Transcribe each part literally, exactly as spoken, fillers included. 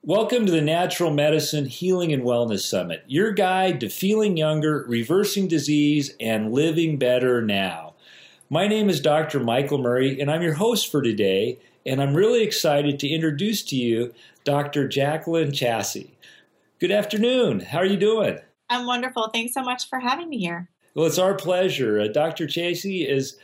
Welcome to the Natural Medicine Healing and Wellness Summit, your guide to feeling younger, reversing disease, and living better now. My name is Doctor Michael Murray, and I'm your host for today, and I'm really excited to introduce to you Doctor Jacqueline Chassie. Good afternoon. How are you doing? I'm wonderful. Thanks so much for having me here. Well, it's our pleasure. Uh, Doctor Chassie is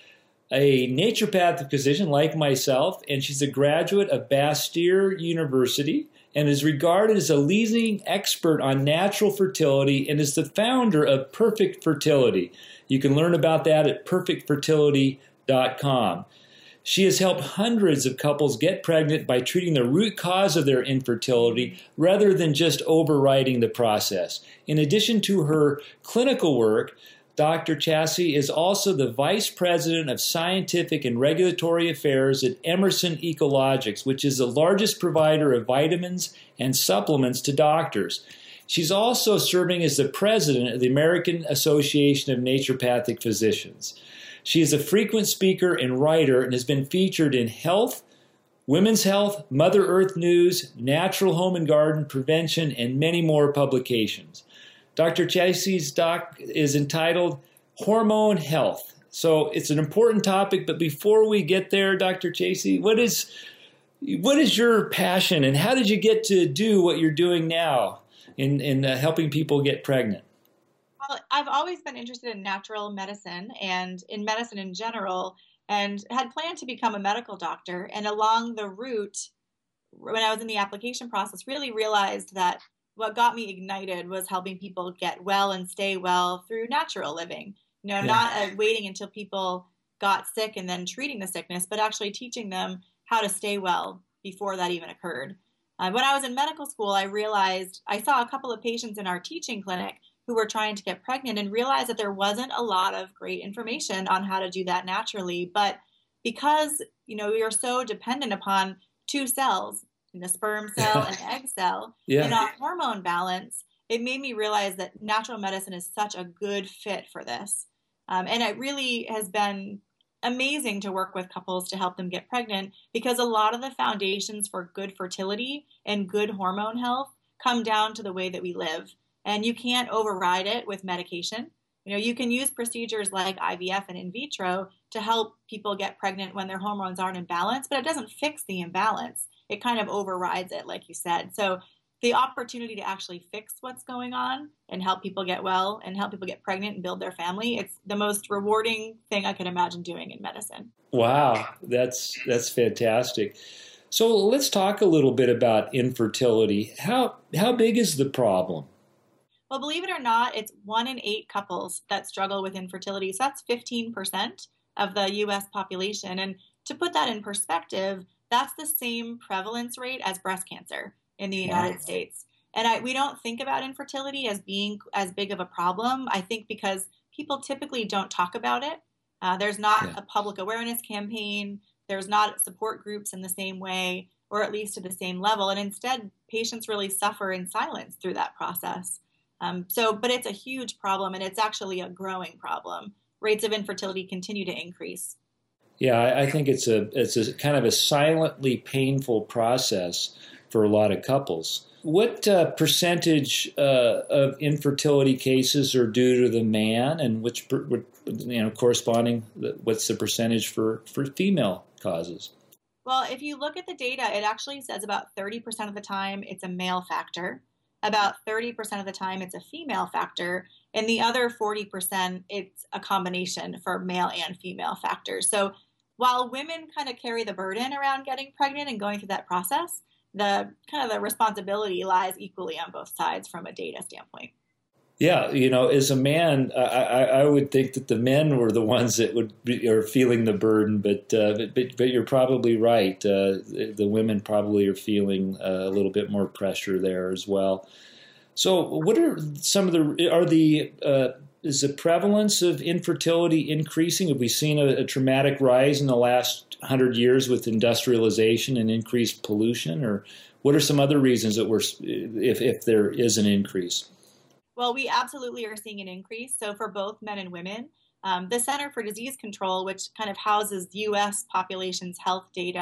a naturopathic physician like myself, and she's a graduate of Bastyr University and is regarded as a leading expert on natural fertility and is the founder of Perfect Fertility. You can learn about that at perfect fertility dot com. She has helped hundreds of couples get pregnant by treating the root cause of their infertility rather than just overriding the process. In addition to her clinical work, Doctor Chassie is also the Vice President of Scientific and Regulatory Affairs at Emerson Ecologics, which is the largest provider of vitamins and supplements to doctors. She's also serving as the President of the American Association of Naturopathic Physicians. She is a frequent speaker and writer and has been featured in Health, Women's Health, Mother Earth News, Natural Home and Garden Prevention, and many more publications. Doctor Chassie's doc is entitled Hormone Health. So it's an important topic, but before we get there, Doctor Chassie, what is what is your passion and how did you get to do what you're doing now in, in uh, helping people get pregnant? Well, I've always been interested in natural medicine and in medicine in general, and had planned to become a medical doctor. And along the route, when I was in the application process, really realized that what got me ignited was helping people get well and stay well through natural living. You know, yeah. not uh, waiting until people got sick and then treating the sickness, but actually teaching them how to stay well before that even occurred. Uh, when I was in medical school, I realized I saw a couple of patients in our teaching clinic who were trying to get pregnant and realized that there wasn't a lot of great information on how to do that naturally. But because, you know, we are so dependent upon two cells, the sperm cell and egg cell, yeah. and our hormone balance, it made me realize that natural medicine is such a good fit for this. Um, and it really has been amazing to work with couples to help them get pregnant, because a lot of the foundations for good fertility and good hormone health come down to the way that we live. And you can't override it with medication. You know, you can use procedures like I V F and in vitro to help people get pregnant when their hormones aren't in balance, but it doesn't fix the imbalance. It kind of overrides it, like you said. So the opportunity to actually fix what's going on and help people get well and help people get pregnant and build their family, it's the most rewarding thing I could imagine doing in medicine. Wow, that's that's fantastic. So let's talk a little bit about infertility. How how big is the problem? Well, believe it or not, it's one in eight couples that struggle with infertility. So that's fifteen percent of the U S population. And to put that in perspective, that's the same prevalence rate as breast cancer in the United wow. States. And I, we don't think about infertility as being as big of a problem, I think because people typically don't talk about it. Uh, there's not yeah. a public awareness campaign. There's not support groups in the same way, or at least to the same level. And instead, patients really suffer in silence through that process. Um, so, but it's a huge problem, and it's actually a growing problem. Rates of infertility continue to increase. Yeah, I, I think it's a it's a kind of a silently painful process for a lot of couples. What uh, percentage uh, of infertility cases are due to the man, and which per, you know corresponding? What's the percentage for for female causes? Well, if you look at the data, it actually says about thirty percent of the time it's a male factor. About thirty percent of the time it's a female factor, and the other forty percent it's a combination for male and female factors. So while women kind of carry the burden around getting pregnant and going through that process, the kind of the responsibility lies equally on both sides from a data standpoint. Yeah, you know, as a man, I, I, I would think that the men were the ones that would be are feeling the burden, but uh, but, but you're probably right. Uh, the women probably are feeling uh, a little bit more pressure there as well. So, what are some of the are the uh, is the prevalence of infertility increasing? Have we seen a, a dramatic rise in the last hundred years with industrialization and increased pollution, or what are some other reasons that we're if if there is an increase? Well, we absolutely are seeing an increase. So for both men and women, um, the Center for Disease Control, which kind of houses U S population's health data,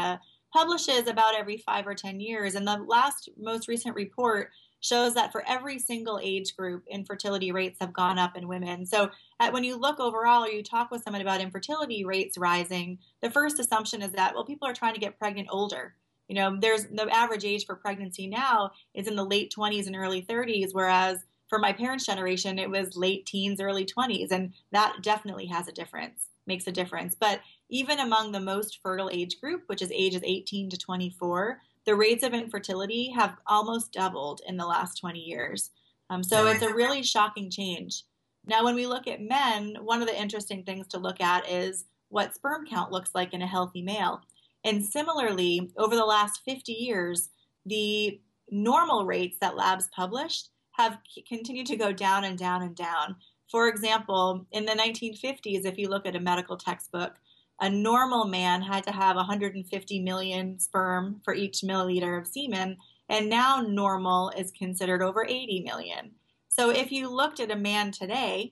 publishes about every five or ten years. And the last, most recent report shows that for every single age group, infertility rates have gone up in women. So at, when you look overall or you talk with someone about infertility rates rising, the first assumption is that, well, people are trying to get pregnant older. You know, there's the average age for pregnancy now is in the late twenties and early thirties, whereas for my parents' generation, it was late teens, early twenties. And that definitely has a difference, makes a difference. But even among the most fertile age group, which is ages eighteen to twenty-four, the rates of infertility have almost doubled in the last twenty years. Um, so it's a really shocking change. Now, when we look at men, one of the interesting things to look at is what sperm count looks like in a healthy male. And similarly, over the last fifty years, the normal rates that labs published have continued to go down and down and down. For example, in the nineteen fifties, if you look at a medical textbook, a normal man had to have one hundred fifty million sperm for each milliliter of semen, and now normal is considered over eighty million. So if you looked at a man today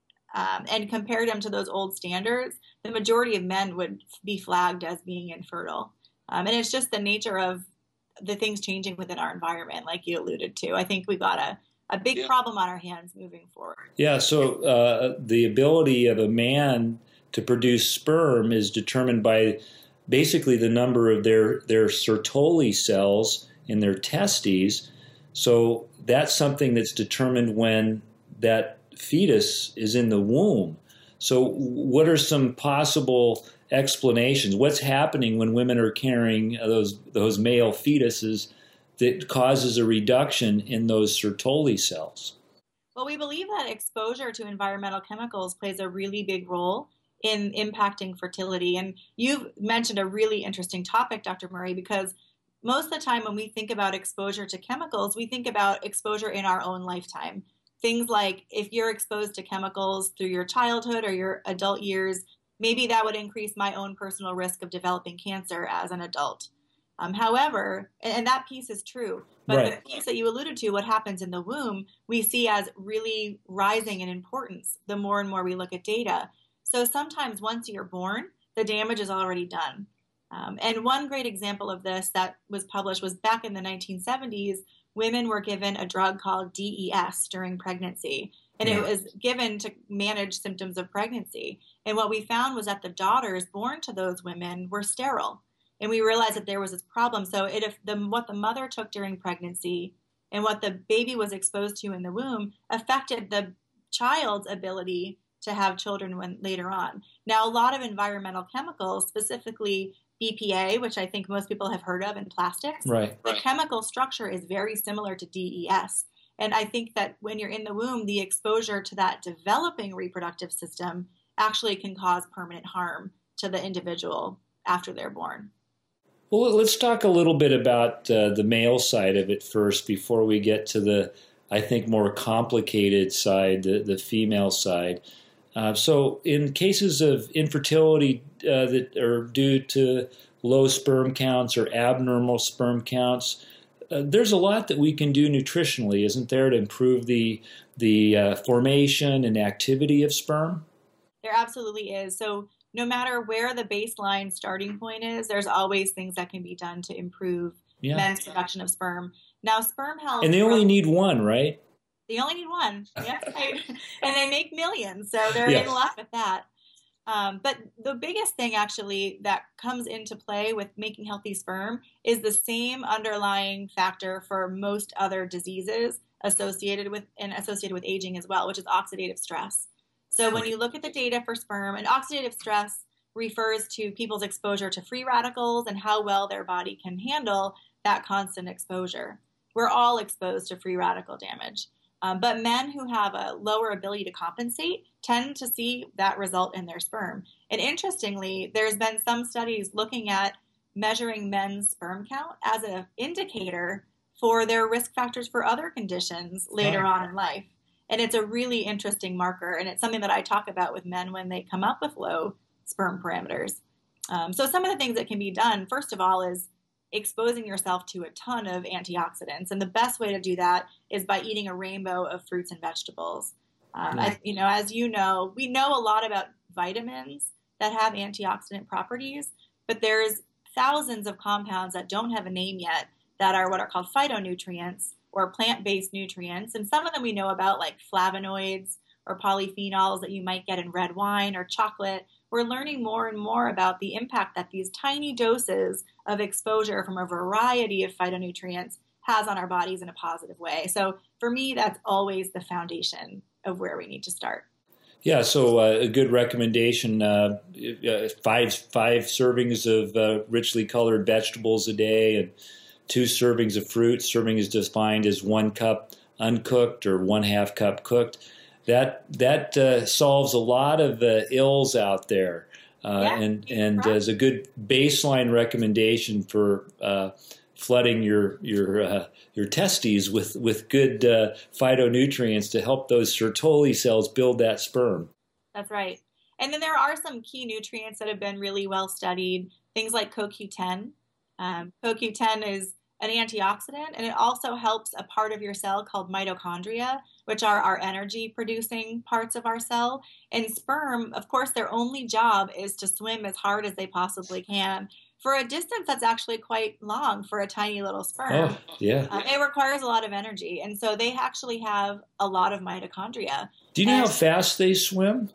um, and compared him to those old standards, the majority of men would be flagged as being infertile. Um, and it's just the nature of the things changing within our environment, like you alluded to. I think we got a a big yeah. problem on our hands moving forward. Yeah, so uh, the ability of a man to produce sperm is determined by basically the number of their, their Sertoli cells in their testes. So that's something that's determined when that fetus is in the womb. So what are some possible explanations? What's happening when women are carrying those those male fetuses that causes a reduction in those Sertoli cells? Well, we believe that exposure to environmental chemicals plays a really big role in impacting fertility. And you've mentioned a really interesting topic, Doctor Murray, because most of the time when we think about exposure to chemicals, we think about exposure in our own lifetime. Things like if you're exposed to chemicals through your childhood or your adult years, maybe that would increase my own personal risk of developing cancer as an adult. Um, however, and that piece is true, but right. the piece that you alluded to, what happens in the womb, we see as really rising in importance the more and more we look at data. So sometimes once you're born, the damage is already done. Um, and one great example of this that was published was back in the nineteen seventies, women were given a drug called D E S during pregnancy. And yeah. it was given to manage symptoms of pregnancy. And what we found was that the daughters born to those women were sterile. And we realized that there was this problem. So it, if the, what the mother took during pregnancy and what the baby was exposed to in the womb affected the child's ability to have children when later on. Now, a lot of environmental chemicals, specifically B P A, which I think most people have heard of in plastics, right. the right. chemical structure is very similar to D E S. And I think that when you're in the womb, the exposure to that developing reproductive system actually can cause permanent harm to the individual after they're born. Well, let's talk a little bit about uh, the male side of it first before we get to the, I think, more complicated side, the, the female side. Uh, so in cases of infertility uh, that are due to low sperm counts or abnormal sperm counts, uh, there's a lot that we can do nutritionally, isn't there, to improve the, the uh, formation and activity of sperm? There absolutely is. So no matter where the baseline starting point is, there's always things that can be done to improve yeah. men's production of sperm. Now, sperm health... And they only need one, right? They only need one. Yes. And they make millions, so they're yes. in luck with that. Um, but the biggest thing, actually, that comes into play with making healthy sperm is the same underlying factor for most other diseases associated with and associated with aging as well, which is oxidative stress. So when you look at the data for sperm, and oxidative stress refers to people's exposure to free radicals and how well their body can handle that constant exposure. We're all exposed to free radical damage. Um, but men who have a lower ability to compensate tend to see that result in their sperm. And interestingly, there's been some studies looking at measuring men's sperm count as an indicator for their risk factors for other conditions later on in life. And it's a really interesting marker, and it's something that I talk about with men when they come up with low sperm parameters. Um, so some of the things that can be done, first of all, is exposing yourself to a ton of antioxidants. And the best way to do that is by eating a rainbow of fruits and vegetables. Um, as, you know, as you know, we know a lot about vitamins that have antioxidant properties, but there's thousands of compounds that don't have a name yet that are what are called phytonutrients or plant-based nutrients. And some of them we know about, like flavonoids or polyphenols that you might get in red wine or chocolate. We're learning more and more about the impact that these tiny doses of exposure from a variety of phytonutrients has on our bodies in a positive way. So for me, that's always the foundation of where we need to start. Yeah, so uh, a good recommendation, uh, five five servings of uh, richly colored vegetables a day and two servings of fruit. Serving is defined as one cup uncooked or one half cup cooked. That that uh, solves a lot of uh, ills out there, uh, yeah, and and right. as a good baseline recommendation for uh, flooding your your uh, your testes with with good uh, phytonutrients to help those Sertoli cells build that sperm. That's right. And then there are some key nutrients that have been really well studied. Things like co Q ten. Um, co Q ten is an antioxidant, and it also helps a part of your cell called mitochondria, which are our energy producing parts of our cell. And sperm, of course, their only job is to swim as hard as they possibly can for a distance that's actually quite long for a tiny little sperm. Oh, yeah. Um, it requires a lot of energy. And so they actually have a lot of mitochondria. Do you know and, how fast they swim?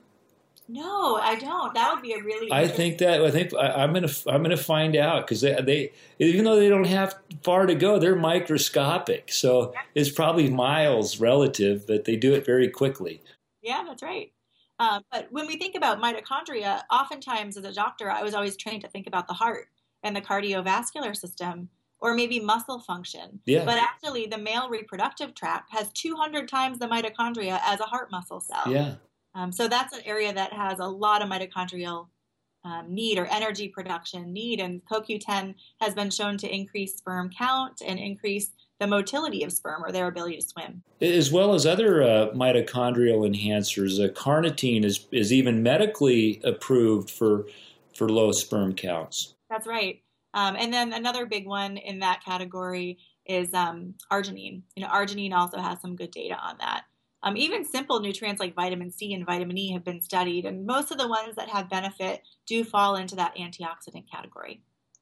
No, I don't. That would be a really. I think that I think I, I'm gonna I'm gonna find out because they, they even though they don't have far to go, they're microscopic. So yeah. It's probably miles relative, but they do it very quickly. Yeah, that's right. Um, but when we think about mitochondria, oftentimes as a doctor, I was always trained to think about the heart and the cardiovascular system, or maybe muscle function. Yeah. But actually, the male reproductive tract has two hundred times the mitochondria as a heart muscle cell. Yeah. Um, so that's an area that has a lot of mitochondrial um, need or energy production need. And co Q ten has been shown to increase sperm count and increase the motility of sperm or their ability to swim. As well as other uh, mitochondrial enhancers, uh, carnitine is, is even medically approved for, for low sperm counts. That's right. Um, and then another big one in that category is um, arginine. You know, arginine also has some good data on that. Um, even simple nutrients like vitamin C and vitamin E have been studied, and most of the ones that have benefit do fall into that antioxidant category.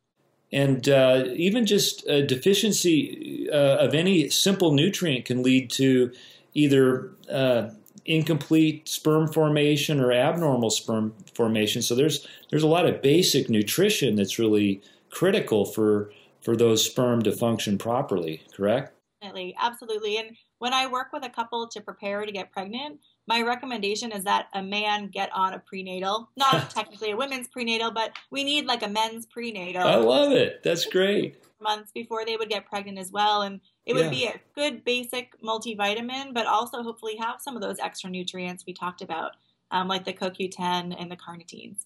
And uh, even just a deficiency uh, of any simple nutrient can lead to either uh, incomplete sperm formation or abnormal sperm formation. So there's there's a lot of basic nutrition that's really critical for for those sperm to function properly, correct? Definitely, absolutely. And when I work with a couple to prepare to get pregnant, my recommendation is that a man get on a prenatal, not technically a women's prenatal, but we need like a men's prenatal. I love it. That's great. Months before they would get pregnant as well. And it would yeah. be a good basic multivitamin, but also hopefully have some of those extra nutrients we talked about, um, like the co Q ten and the carnitines.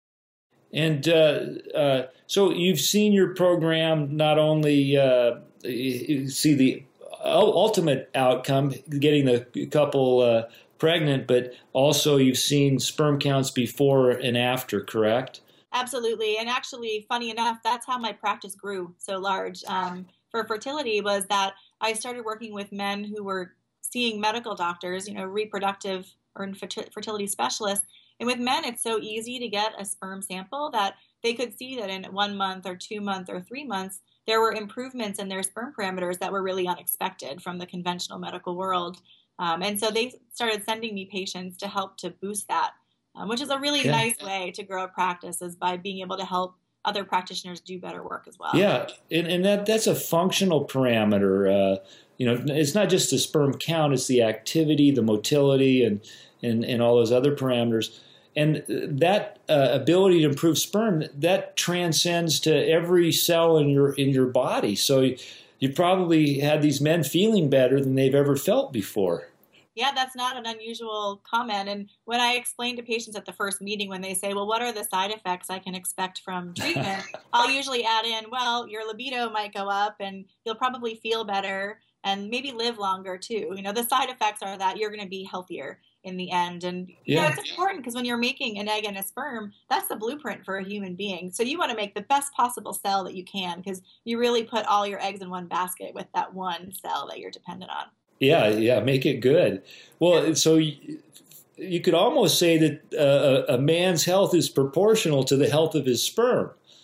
And uh, uh, so you've seen your program not only uh, see the ultimate outcome, getting the couple uh, pregnant, but also you've seen sperm counts before and after, correct? Absolutely. And actually, funny enough, that's how my practice grew so large um, for fertility, was that I started working with men who were seeing medical doctors, you know, reproductive or fertility specialists. And with men, it's so easy to get a sperm sample that they could see that in one month or two months or three months, there were improvements in their sperm parameters that were really unexpected from the conventional medical world. Um, and so they started sending me patients to help to boost that, um, which is a really yeah. nice way to grow a practice, is by being able to help other practitioners do better work as well. Yeah, and, and that that's a functional parameter. Uh, you know, it's not just the sperm count, it's the activity, the motility, and, and, and all those other parameters. And that uh, ability to improve sperm, that transcends to every cell in your in your body. So you, you probably had these men feeling better than they've ever felt before. Yeah, that's not an unusual comment. And when I explain to patients at the first meeting, when they say, well, what are the side effects I can expect from treatment? I'll usually add in, well, your libido might go up and you'll probably feel better and maybe live longer too. You know, the side effects are that you're going to be healthier in the end. And you yeah. know, it's important because when you're making an egg and a sperm, that's the blueprint for a human being. So you want to make the best possible cell that you can, because you really put all your eggs in one basket with that one cell that you're dependent on. Yeah, yeah, make it good. Well, yeah. so you, you could almost say that uh, a man's health is proportional to the health of his sperm.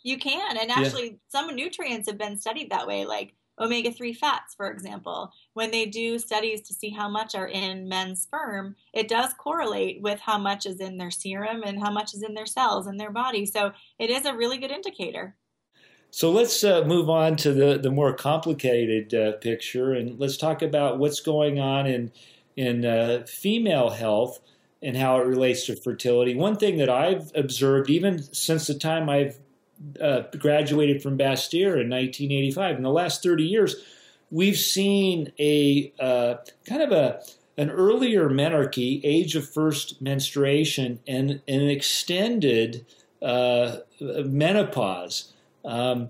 You can. And Yeah. actually, some nutrients have been studied that way, like omega three fats, for example. When they do studies to see how much are in men's sperm, it does correlate with how much is in their serum and how much is in their cells in their body. So it is a really good indicator. So let's uh, move on to the, the more complicated uh, picture, and let's talk about what's going on in in uh, female health and how it relates to fertility. One thing that I've observed, even since the time I've uh, graduated from Bastyr in nineteen eighty-five, in the last thirty years, we've seen a uh, kind of a an earlier menarche, age of first menstruation, and an extended uh, menopause. Um,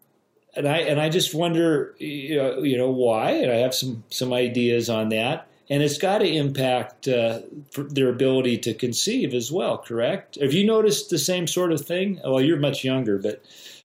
and I and I just wonder, you know, you know, why? And I have some some ideas on that. And it's got to impact uh, their ability to conceive as well. Correct? Have you noticed the same sort of thing? Well, you're much younger, but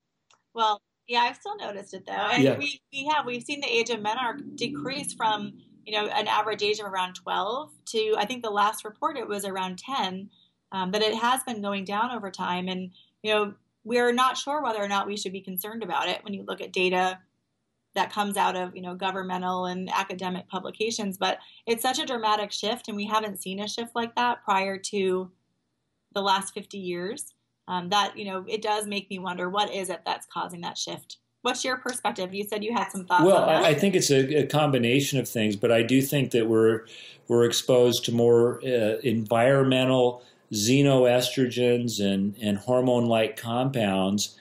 well, yeah, I've still noticed it though, and yeah. we we have we've seen the age of menarche decrease from you know an average age of around twelve to I think the last report it was around ten, um, but it has been going down over time, and you know. We're not sure whether or not we should be concerned about it when you look at data that comes out of, you know, governmental and academic publications. But it's such a dramatic shift, and we haven't seen a shift like that prior to the last fifty years. Um, that, you know, it does make me wonder, what is it that's causing that shift? What's your perspective? You said you had some thoughts well, on that. I, I think it's a, a combination of things, but I do think that we're we're exposed to more uh, environmental xenoestrogens and, and hormone-like compounds,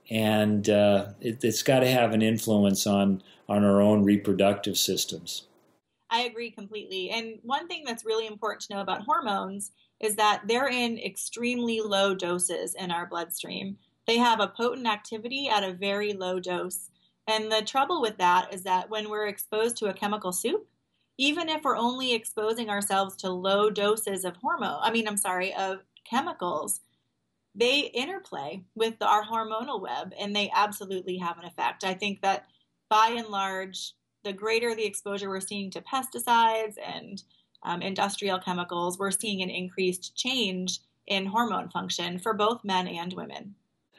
and uh, it, it's got to have an influence on, on our own reproductive systems. I agree completely. And one thing that's really important to know about hormones is that they're in extremely low doses in our bloodstream. They have a potent activity at a very low dose. And the trouble with that is that when we're exposed to a chemical soup, even if we're only exposing ourselves to low doses of hormone, I mean, I'm sorry, of chemicals, they interplay with our hormonal web and they absolutely have an effect. I think that by and large, the greater the exposure we're seeing to pesticides and um, industrial chemicals, we're seeing an increased change in hormone function for both men and women.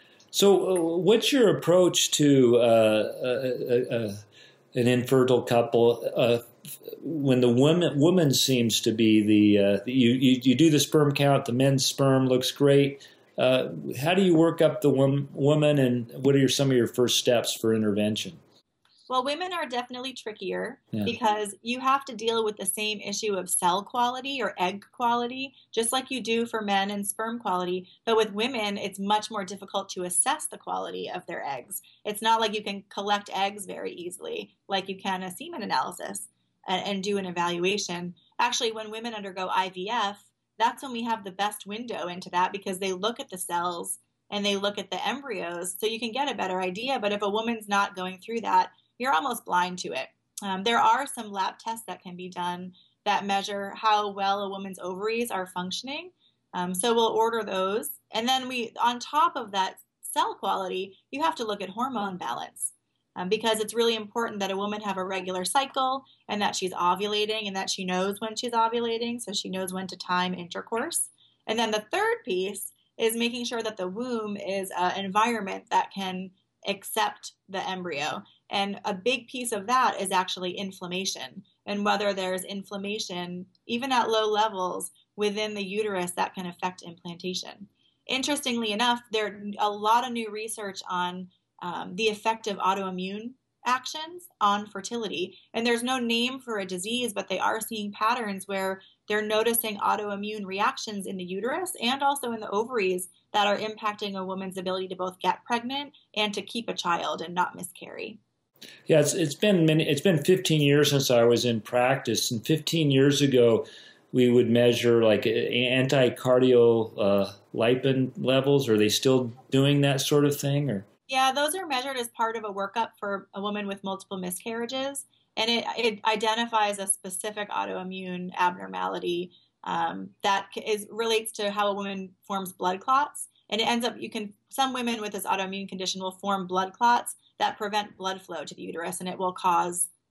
So uh, what's your approach to uh, uh, uh, an infertile couple uh, when the woman woman seems to be the uh, you, you you do the sperm count, the men's sperm looks great. Uh, how do you work up the wom- woman, and what are your, some of your first steps for intervention? Well, women are definitely trickier Yeah. because you have to deal with the same issue of cell quality or egg quality, just like you do for men and sperm quality. But with women, it's much more difficult to assess the quality of their eggs. It's not like you can collect eggs very easily, like you can a semen analysis and, and do an evaluation. Actually, when women undergo I V F, that's when we have the best window into that because they look at the cells and they look at the embryos, so you can get a better idea. But if a woman's not going through that, you're almost blind to it. Um, there are some lab tests that can be done that measure how well a woman's ovaries are functioning. Um, so we'll order those. And then we, on top of that cell quality, you have to look at hormone balance um, because it's really important that a woman have a regular cycle and that she's ovulating and that she knows when she's ovulating, so she knows when to time intercourse. And then the third piece is making sure that the womb is an environment that can accept the embryo. And a big piece of that is actually inflammation, and whether there's inflammation, even at low levels within the uterus, that can affect implantation. Interestingly enough, there are a lot of new research on um, the effect of autoimmune actions on fertility. And there's no name for a disease, but they are seeing patterns where they're noticing autoimmune reactions in the uterus and also in the ovaries that are impacting a woman's ability to both get pregnant and to keep a child and not miscarry. Yeah, it's it's been many, it's been fifteen years since I was in practice, and fifteen years ago we would measure like anti-cardiolipin levels. Are they still doing that sort of thing, or? Yeah, those are measured as part of a workup for a woman with multiple miscarriages, and it, it identifies a specific autoimmune abnormality um, that is relates to how a woman forms blood clots. And it ends up, you can, some women with this autoimmune condition will form blood clots that prevent blood flow to the uterus, and it will cause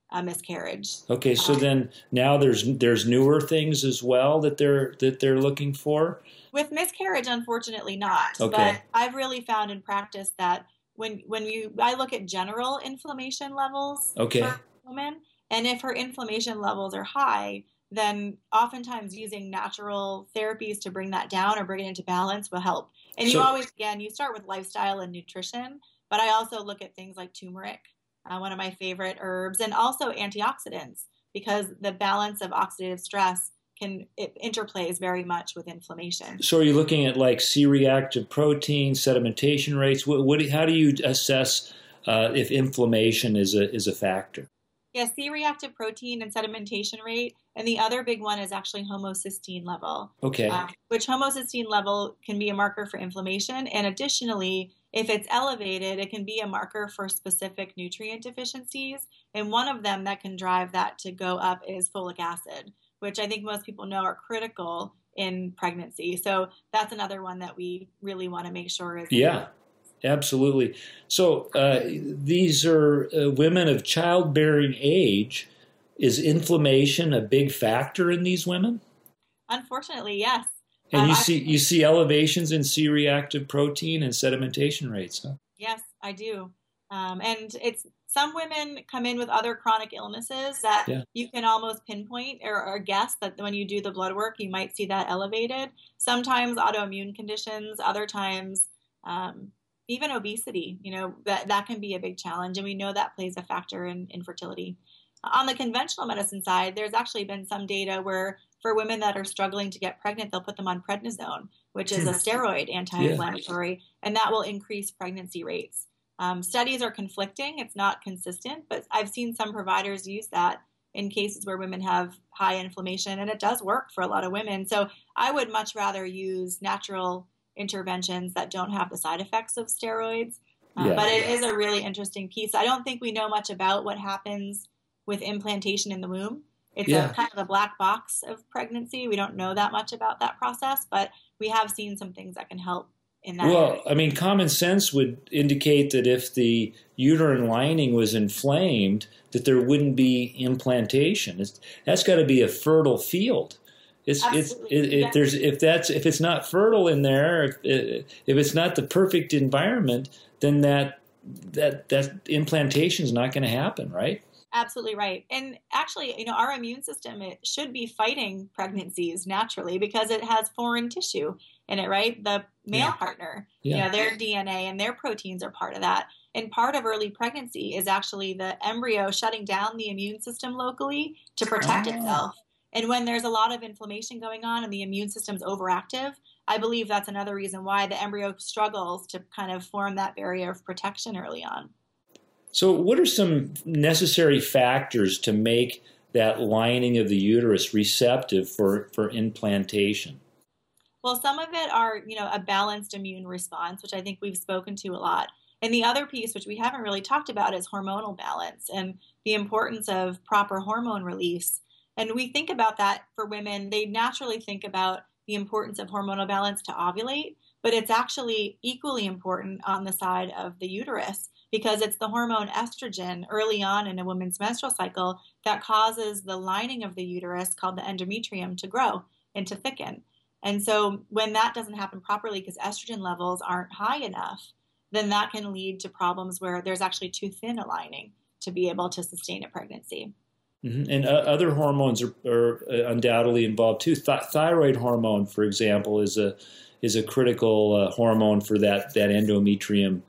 a miscarriage. Okay, so Um, then now there's there's newer things as well that they're that they're looking for. with miscarriage, unfortunately not. Okay. But I've really found in practice that when when you I look at general inflammation levels Okay. for a woman, and if her inflammation levels are high, then oftentimes using natural therapies to bring that down or bring it into balance will help. And you So always, again, you start with lifestyle and nutrition, but I also look at things like turmeric, uh, one of my favorite herbs, and also antioxidants, because the balance of oxidative stress can, it interplays very much with inflammation. so are you looking at like C-reactive protein, sedimentation rates? What, what how do you assess uh, if inflammation is a is a factor? Yeah, C-reactive protein and sedimentation rate, and the other big one is actually homocysteine level, Okay. uh, which homocysteine level can be a marker for inflammation. And additionally, if it's elevated, it can be a marker for specific nutrient deficiencies. And one of them that can drive that to go up is folic acid, which I think most people know are critical in pregnancy. So that's another one that we really want to make sure is. Yeah. Absolutely. So uh, these are uh, women of childbearing age. Is inflammation a big factor in these women? Unfortunately, yes. And Um, you I, see you see elevations in C-reactive protein and sedimentation rates, huh? yes, I do. Um, and it's some women come in with other chronic illnesses that Yeah. you can almost pinpoint or, or guess that when you do the blood work, you might see that elevated. Sometimes autoimmune conditions, other times um, even obesity, you know, that, that can be a big challenge. And we know that plays a factor in infertility. On the conventional medicine side, there's actually been some data where for women that are struggling to get pregnant, they'll put them on prednisone, which is a steroid anti-inflammatory, yeah. and that will increase pregnancy rates. Um, studies are conflicting. It's not consistent, but I've seen some providers use that in cases where women have high inflammation, and it does work for a lot of women. So I would much rather use natural interventions that don't have the side effects of steroids. Uh, Yeah. But it is a really interesting piece. I don't think we know much about what happens with implantation in the womb. It's Yeah. a kind of a black box of pregnancy. We don't know that much about that process, but we have seen some things that can help in that Well, area. I mean, common sense would indicate that if the uterine lining was inflamed, that there wouldn't be implantation. It's, that's got to be a fertile field. It's, it's, Absolutely. it, if Yeah. there's if that's if it's not fertile in there, if, if it's not the perfect environment, then that that that implantation is not going to happen, right? Absolutely right. And actually, you know, our immune system, it should be fighting pregnancies naturally because it has foreign tissue in it, right? The male Yeah. partner, Yeah. you know, their D N A and their proteins are part of that. And part of early pregnancy is actually the embryo shutting down the immune system locally to protect Oh. itself. And when there's a lot of inflammation going on and the immune system's overactive, I believe that's another reason why the embryo struggles to kind of form that barrier of protection early on. So, what are some necessary factors to make that lining of the uterus receptive for, for implantation? Well, some of it are, you know, a balanced immune response, which I think we've spoken to a lot. And the other piece, which we haven't really talked about, is hormonal balance and the importance of proper hormone release. And we think about that for women. They naturally think about the importance of hormonal balance to ovulate, but it's actually equally important on the side of the uterus because it's the hormone estrogen early on in a woman's menstrual cycle that causes the lining of the uterus, called the endometrium, to grow and to thicken. And so when that doesn't happen properly because estrogen levels aren't high enough, then that can lead to problems where there's actually too thin a lining to be able to sustain a pregnancy. Mm-hmm. And uh, other hormones are, are undoubtedly involved too. Th- thyroid hormone, for example, is a is a critical uh, hormone for that that endometrium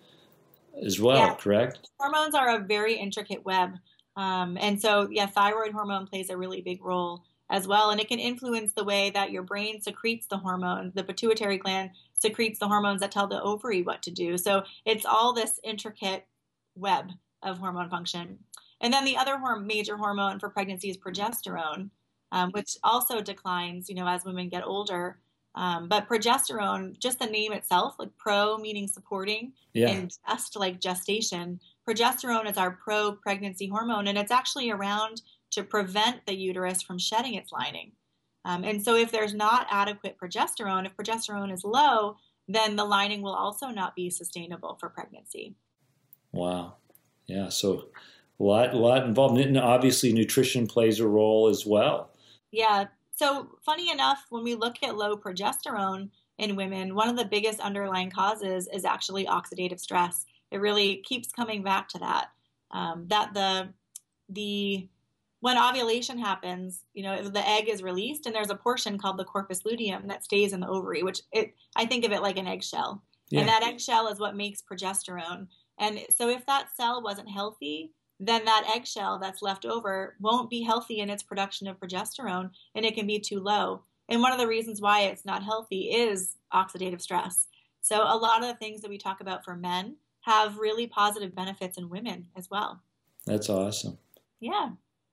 as well. Yeah. Correct? Hormones are a very intricate web, um, and so yeah, thyroid hormone plays a really big role as well, and it can influence the way that your brain secretes the hormone. The pituitary gland secretes the hormones that tell the ovary what to do. So it's all this intricate web of hormone function. And then the other horm- major hormone for pregnancy is progesterone, um, which also declines, you know, as women get older. Um, but progesterone, just the name itself, like pro meaning supporting, Yeah. and gest like gestation. Progesterone is our pro-pregnancy hormone, and it's actually around to prevent the uterus from shedding its lining. Um, and so if there's not adequate progesterone, if progesterone is low, then the lining will also not be sustainable for pregnancy. Wow. Yeah. So A lot, a lot involved. And obviously nutrition plays a role as well. Yeah. So funny enough, when we look at low progesterone in women, one of the biggest underlying causes is actually oxidative stress. It really keeps coming back to that. Um, that the the when ovulation happens, you know, the egg is released, and there's a portion called the corpus luteum that stays in the ovary, which it I think of it like an eggshell. Yeah. And that eggshell is what makes progesterone. And so if that cell wasn't healthy, then that eggshell that's left over won't be healthy in its production of progesterone, and it can be too low. And one of the reasons why it's not healthy is oxidative stress. So a lot of the things that we talk about for men have really positive benefits in women as well. That's awesome. Yeah.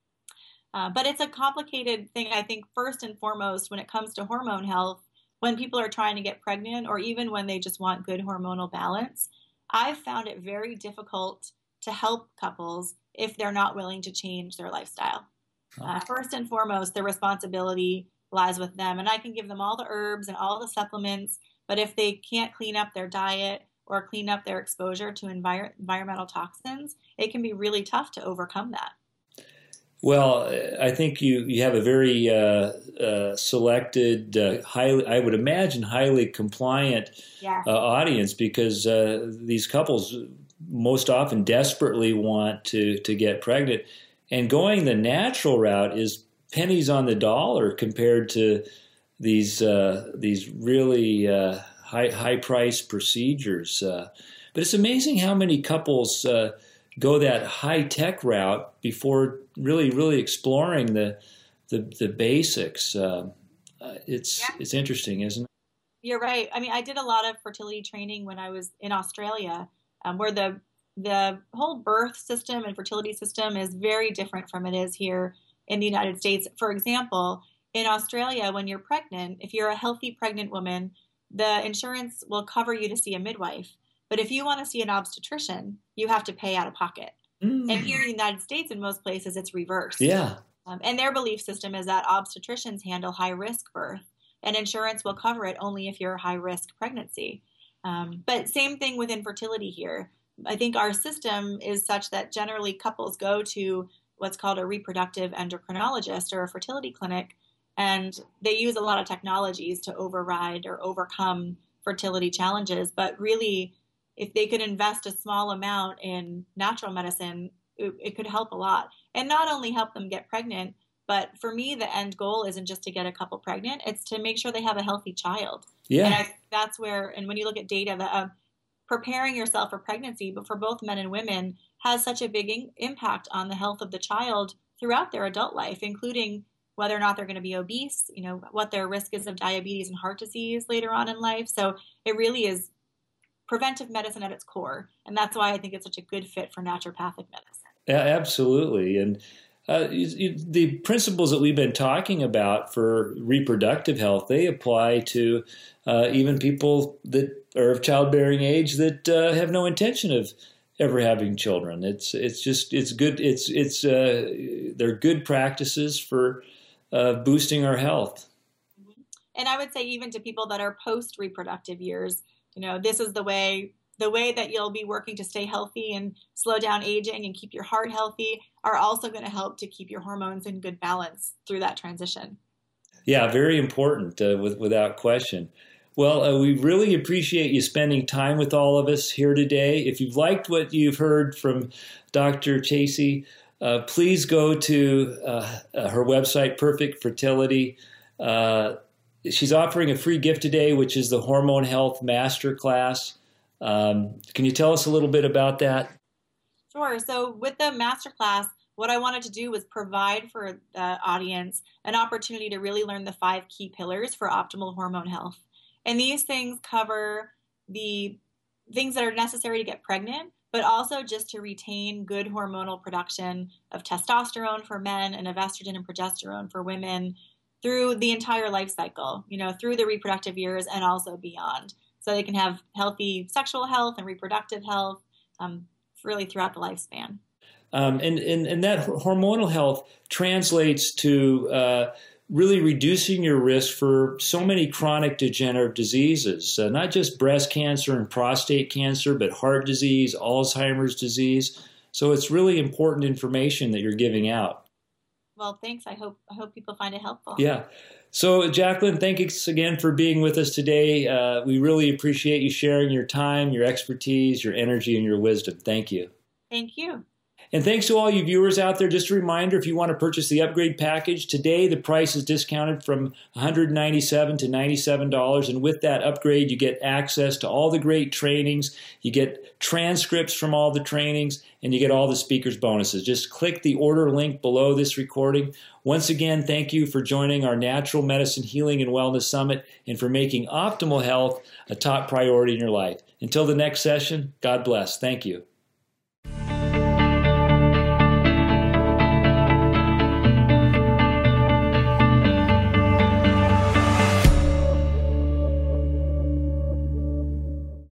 Uh, but it's a complicated thing, I think, first and foremost, when it comes to hormone health, when people are trying to get pregnant or even when they just want good hormonal balance, I've found it very difficult to help couples if they're not willing to change their lifestyle. Uh, first and foremost, the responsibility lies with them. And I can give them all the herbs and all the supplements, but if they can't clean up their diet or clean up their exposure to envir- environmental toxins, it can be really tough to overcome that. Well, I think you, you have a very uh, uh, selected, uh, highly, I would imagine, highly compliant yeah. uh, audience, because uh, these couples most often desperately want to, to get pregnant. And going the natural route is pennies on the dollar compared to these uh, these really uh, high high priced procedures. Uh, but it's amazing how many couples uh, go that high tech route before really really exploring the the, the basics. Uh, it's yeah. it's interesting, isn't it? You're right. I mean, I did a lot of fertility training when I was in Australia, um, where the the whole birth system and fertility system is very different from it is here in the United States. For example, in Australia, when you're pregnant, if you're a healthy pregnant woman, the insurance will cover you to see a midwife. But if you want to see an obstetrician, you have to pay out of pocket. Mm. And here in the United States, in most places, it's reversed. Yeah. Um, and their belief system is that obstetricians handle high-risk birth, and insurance will cover it only if you're a high-risk pregnancy. Um, but same thing with infertility here. I think our system is such that generally couples go to what's called a reproductive endocrinologist or a fertility clinic, and they use a lot of technologies to override or overcome fertility challenges. But really, if they could invest a small amount in natural medicine, it, it could help a lot. And not only help them get pregnant, but for me, the end goal isn't just to get a couple pregnant, it's to make sure they have a healthy child. Yeah. And I, that's where, and when you look at data, that uh, preparing yourself for pregnancy, but for both men and women, has such a big in- impact on the health of the child throughout their adult life, including whether or not they're going to be obese, you know, what their risk is of diabetes and heart disease later on in life. So it really is preventive medicine at its core. And that's why I think it's such a good fit for naturopathic medicine. Yeah, absolutely. And uh, you, you, the principles that we've been talking about for reproductive health, they apply to uh, even people that are of childbearing age that uh, have no intention of ever having children. It's it's just it's good. It's it's uh, they're good practices for uh, boosting our health. And I would say even to people that are post reproductive years, you know, this is the way the way that you'll be working to stay healthy and slow down aging and keep your heart healthy are also going to help to keep your hormones in good balance through that transition. Yeah, very important, uh, with, without question. Well, uh, we really appreciate you spending time with all of us here today. If you've liked what you've heard from Doctor Chasey, uh, please go to uh, her website, Perfect Fertility. Uh, she's offering a free gift today, which is the Hormone Health Masterclass. Um, can you tell us a little bit about that? Sure. So with the masterclass, what I wanted to do was provide for the audience an opportunity to really learn the five key pillars for optimal hormone health. And these things cover the things that are necessary to get pregnant, but also just to retain good hormonal production of testosterone for men and of estrogen and progesterone for women through the entire life cycle, you know, through the reproductive years and also beyond. So they can have healthy sexual health and reproductive health um, really throughout the lifespan. Um, and, and, and that hormonal health translates to uh, really reducing your risk for so many chronic degenerative diseases, uh, not just breast cancer and prostate cancer, but heart disease, Alzheimer's disease, So it's really important information that you're giving out. Well, thanks. I hope I hope people find it helpful. Yeah. So, Jacqueline, thanks again for being with us today. Uh, we really appreciate you sharing your time, your expertise, your energy, and your wisdom. Thank you. Thank you. And thanks to all you viewers out there. Just a reminder, if you want to purchase the upgrade package, today the price is discounted from one hundred ninety-seven dollars to ninety-seven dollars. And with that upgrade, you get access to all the great trainings. You get transcripts from all the trainings, and you get all the speakers' bonuses. Just click the order link below this recording. Once again, thank you for joining our Natural Medicine Healing and Wellness Summit and for making optimal health a top priority in your life. Until the next session, God bless. Thank you.